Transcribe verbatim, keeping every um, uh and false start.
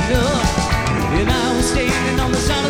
enough. And I was standing on the side